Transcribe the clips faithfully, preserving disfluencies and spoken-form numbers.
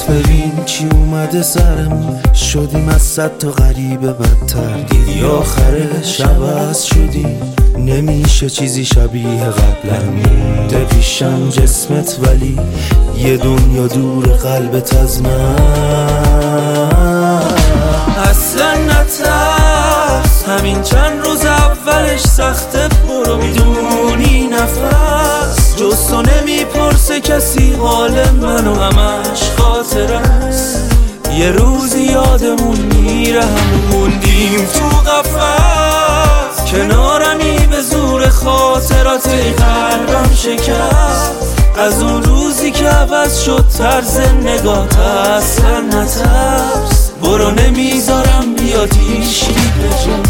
ببین چی اومده سرمون، شدیم از صد تا غریبه بدتر. دیدی آخرش عوض شدیم، نمیشه چیزی شبیه قبلا. مونده پیشم جسمت ولی یه دنیا دور قلبت از من. اصلا نترس، همین چند روز اولش سخته، برو میدونی نفس جز تو نمیپرسه کسی حال منو، همش خاطر است. یه روزی یادمون میره همون موندیم تو قفس، کنارمی به زور خاطرات قلبم شکست. از اون روزی که عوض شد طرز نگات، اصلا نترس، برو نمیذارم بیاد هیچی به جات.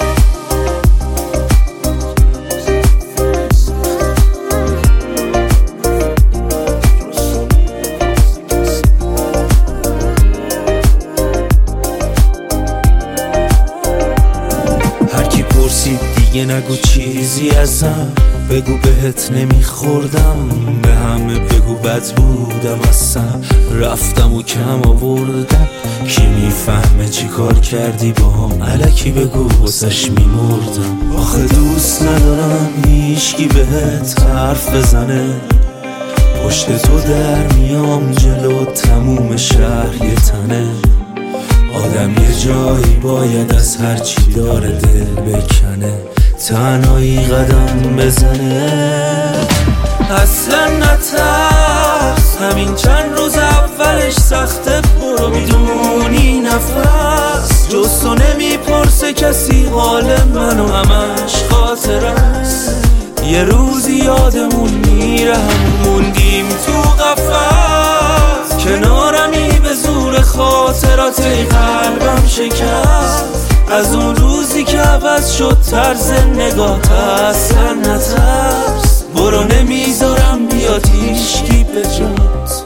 هرکی پرسید دیگه نگو چیزی ازم، بگو بهت نمیخوردم، به همه بگو بد بودم اصلا، رفتم و کم آوردم. کی میفهمه چی کار کردی با هم، الکی بگو واسش میمردم. آخه دوست ندارم هیچکی بهت حرف بزنه، پشت تو در میام جلو تموم شهر یه تنه. آدم یه جایی باید از هرچی داره دل بکنه، تنهایی قدم بزنه. اصلا نترس، همین چند روز اولش سخته، برو میدونی نفس جز تو نمیپرسه کسی حال منو، همش خاطر است. یه روزی یادمون میره همون موندیم تو قفس، کنارمی به زور خاطرات قلبم شکست. از اون روزی که عوض شد طرز نگات، اصلا نترس، برو نمیذارم بیاد هیچکی به جات.